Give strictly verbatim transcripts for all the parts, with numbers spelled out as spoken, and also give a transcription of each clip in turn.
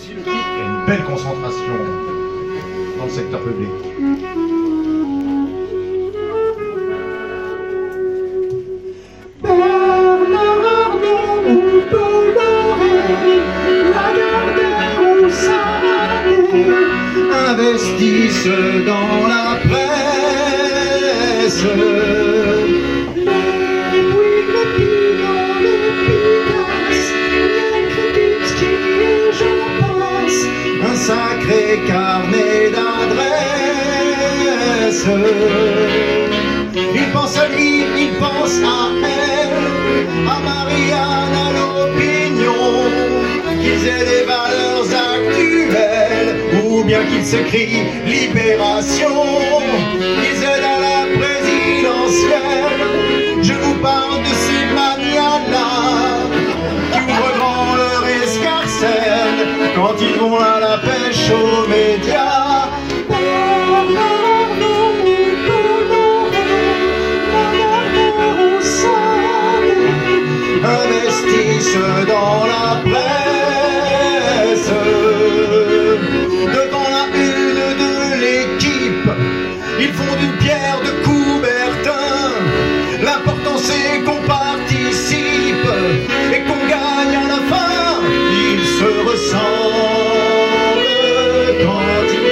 aussi le titre, il y a une belle concentration dans le secteur public. Investissent dans la presse. Les Bouygues, les Pignon, les Picasse, les critiques et j'en passe. Un sacré carnet d'adresses. Il pense à lui, il pense à elle, à Marianne, à l'opinion, qu'ils aient des valeurs actuelles, ou bien qu'ils s'écrient libération, qu'ils aident à la présidentielle. Je vous parle de ces manias-là qui ouvrent grand leur escarcelle quand ils vont à la pêche aux médias. Investissent dans la presse. Devant la une de l'équipe, ils font d'une pierre de Coubertin. L'important c'est qu'on participe et qu'on gagne à la fin. Ils se ressemblent quand ils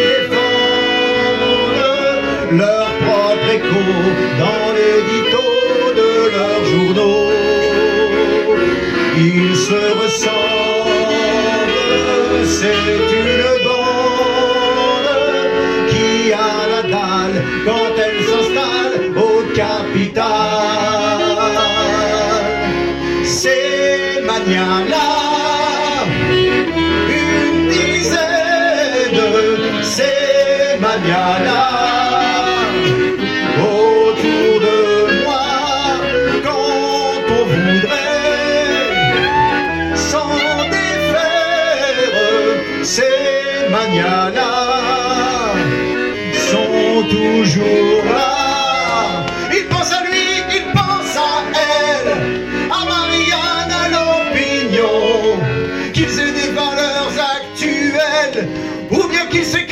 défendent leur propre écho dans l'édito de leurs journaux. Ils se ressemblent, c'est une bande qui a la dalle quand elle s'installe au capital. Ces manias-là, une dizaine, ces manias-là, autour de moi, quand on voudrait ces manias-là sont toujours là. Il pense à lui, il pense à elle, à Marianne, à l'opinion, qu'ils aient des valeurs actuelles, ou bien qu'ils s'écrivent